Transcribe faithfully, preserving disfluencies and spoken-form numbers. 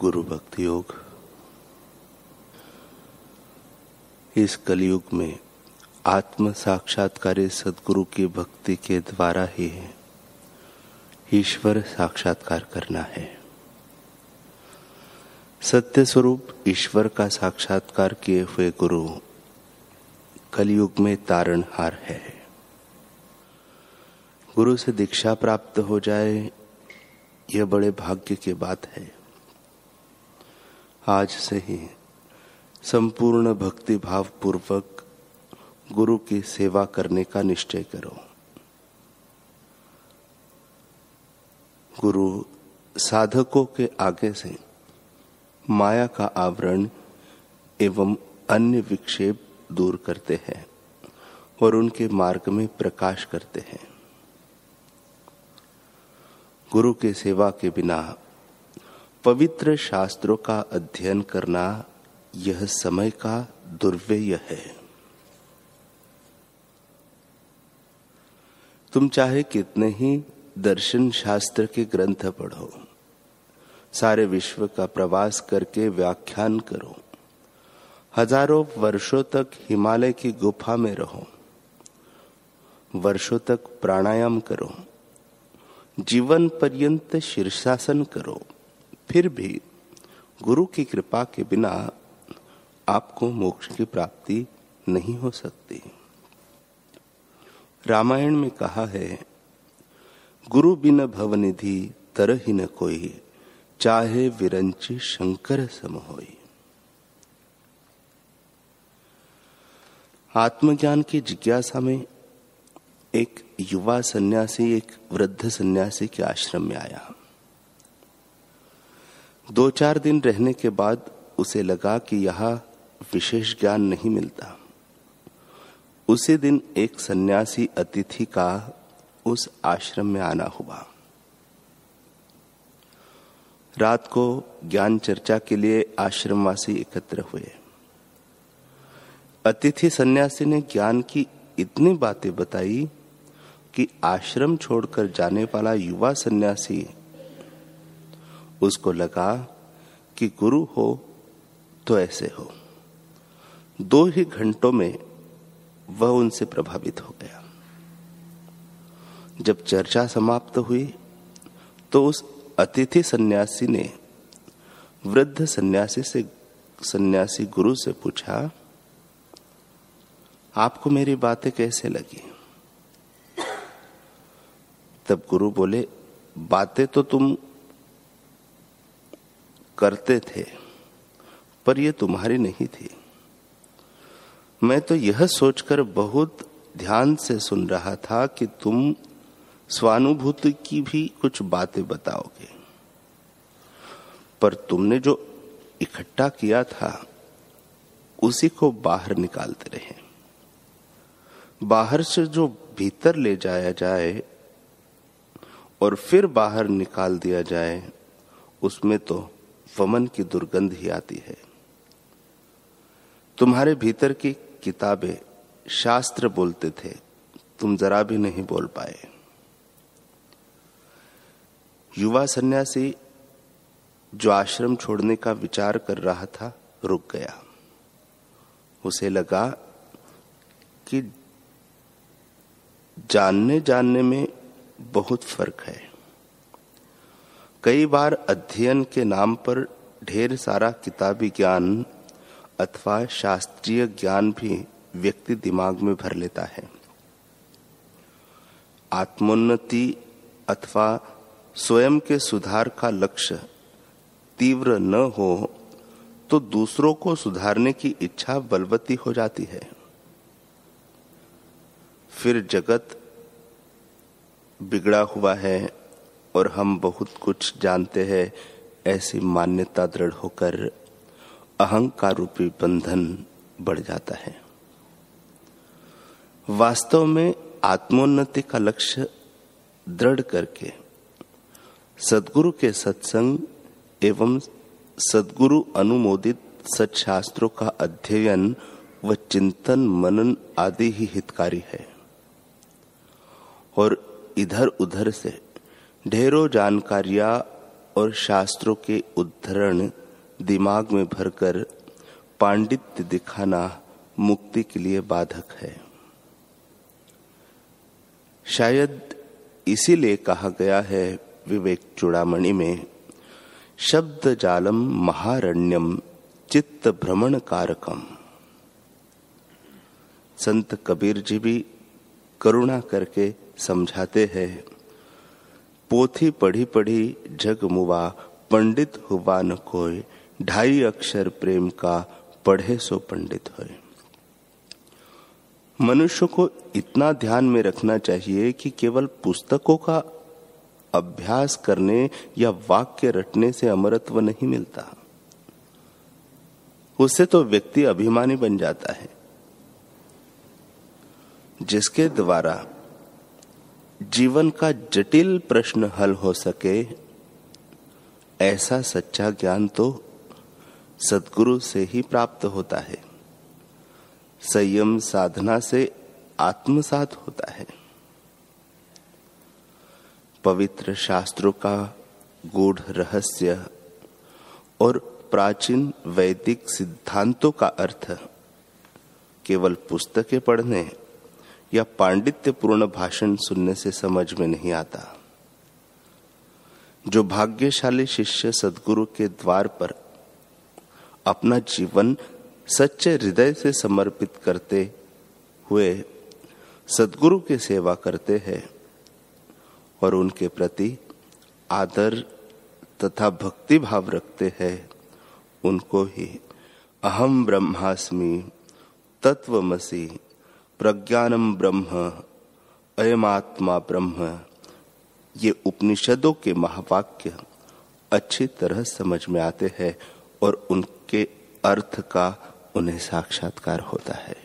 गुरु भक्ति योग। इस कलयुग में आत्म साक्षात्कारी सद्गुरु की भक्ति के द्वारा ही ईश्वर साक्षात्कार करना है। सत्य स्वरूप ईश्वर का साक्षात्कार किए हुए गुरु कलयुग में तारणहार है। गुरु से दीक्षा प्राप्त हो जाए यह बड़े भाग्य की बात है। आज से ही संपूर्ण भक्ति भाव पूर्वक गुरु की सेवा करने का निश्चय करो। गुरु साधकों के आगे से माया का आवरण एवं अन्य विक्षेप दूर करते हैं और उनके मार्ग में प्रकाश करते हैं। गुरु की सेवा के बिना पवित्र शास्त्रों का अध्ययन करना यह समय का दुर्व्यय है। तुम चाहे कितने ही दर्शन शास्त्र के ग्रंथ पढ़ो, सारे विश्व का प्रवास करके व्याख्यान करो, हजारों वर्षों तक हिमालय की गुफा में रहो, वर्षों तक प्राणायाम करो, जीवन पर्यंत शीर्षासन करो, फिर भी गुरु की कृपा के बिना आपको मोक्ष की प्राप्ति नहीं हो सकती। रामायण में कहा है, गुरु बिन भवनिधि तरहि न कोई, चाहे विरंची शंकर सम होई। आत्मज्ञान की जिज्ञासा में एक युवा सन्यासी एक वृद्ध सन्यासी के आश्रम में आया। दो चार दिन रहने के बाद उसे लगा कि यहाँ विशेष ज्ञान नहीं मिलता। उसी दिन एक सन्यासी अतिथि का उस आश्रम में आना हुआ। रात को ज्ञान चर्चा के लिए आश्रमवासी एकत्र हुए। अतिथि सन्यासी ने ज्ञान की इतनी बातें बताई कि आश्रम छोड़कर जाने वाला युवा सन्यासी, उसको लगा कि गुरु हो तो ऐसे हो। दो ही घंटों में वह उनसे प्रभावित हो गया। जब चर्चा समाप्त हुई तो उस अतिथि सन्यासी ने वृद्ध सन्यासी से सन्यासी गुरु से पूछा, आपको मेरी बातें कैसे लगी? तब गुरु बोले, बातें तो तुम करते थे पर ये तुम्हारी नहीं थी। मैं तो यह सोचकर बहुत ध्यान से सुन रहा था कि तुम स्वानुभूति की भी कुछ बातें बताओगे, पर तुमने जो इकट्ठा किया था उसी को बाहर निकालते रहे। बाहर से जो भीतर ले जाया जाए और फिर बाहर निकाल दिया जाए, उसमें तो वमन की दुर्गंध ही आती है। तुम्हारे भीतर की किताबें शास्त्र बोलते थे, तुम जरा भी नहीं बोल पाए। युवा सन्यासी जो आश्रम छोड़ने का विचार कर रहा था रुक गया। उसे लगा कि जानने जानने में बहुत फर्क है। कई बार अध्ययन के नाम पर ढेर सारा किताबी ज्ञान अथवा शास्त्रीय ज्ञान भी व्यक्ति दिमाग में भर लेता है। आत्मोन्नति अथवा स्वयं के सुधार का लक्ष्य तीव्र न हो तो दूसरों को सुधारने की इच्छा बलवती हो जाती है। फिर जगत बिगड़ा हुआ है और हम बहुत कुछ जानते हैं, ऐसी मान्यता दृढ़ होकर अहंकार रूपी बंधन बढ़ जाता है। वास्तव में आत्मोन्नति का लक्ष्य दृढ़ करके सद्गुरु के सत्संग एवं सद्गुरु अनुमोदित सत्शास्त्रों का अध्ययन व चिंतन मनन आदि ही हितकारी है। और इधर उधर से ढेरों जानकारियां और शास्त्रों के उद्धरण दिमाग में भरकर पांडित्य दिखाना मुक्ति के लिए बाधक है। शायद इसीलिए कहा गया है विवेक चूड़ामणि में, शब्द जालम महारण्यम चित्त भ्रमण कारकम। संत कबीर जी भी करुणा करके समझाते हैं, पोथी पढ़ी पढ़ी जग मुवा, पंडित हुआ न कोई, ढाई अक्षर प्रेम का पढ़े सो पंडित होए। मनुष्य को इतना ध्यान में रखना चाहिए कि केवल पुस्तकों का अभ्यास करने या वाक्य रटने से अमरत्व नहीं मिलता। उससे तो व्यक्ति अभिमानी बन जाता है। जिसके द्वारा जीवन का जटिल प्रश्न हल हो सके, ऐसा सच्चा ज्ञान तो सद्गुरु से ही प्राप्त होता है। संयम साधना से आत्मसात होता है। पवित्र शास्त्रों का गूढ़ रहस्य और प्राचीन वैदिक सिद्धांतों का अर्थ केवल पुस्तकें पढ़ने या पांडित्यपूर्ण भाषण सुनने से समझ में नहीं आता। जो भाग्यशाली शिष्य सद्गुरु के द्वार पर अपना जीवन सच्चे हृदय से समर्पित करते हुए सद्गुरु की सेवा करते हैं और उनके प्रति आदर तथा भक्ति भाव रखते हैं, उनको ही अहम ब्रह्मास्मि तत्वमसि प्रज्ञानम ब्रह्म अयमात्मा ब्रह्म, ये उपनिषदों के महावाक्य अच्छी तरह समझ में आते हैं और उनके अर्थ का उन्हें साक्षात्कार होता है।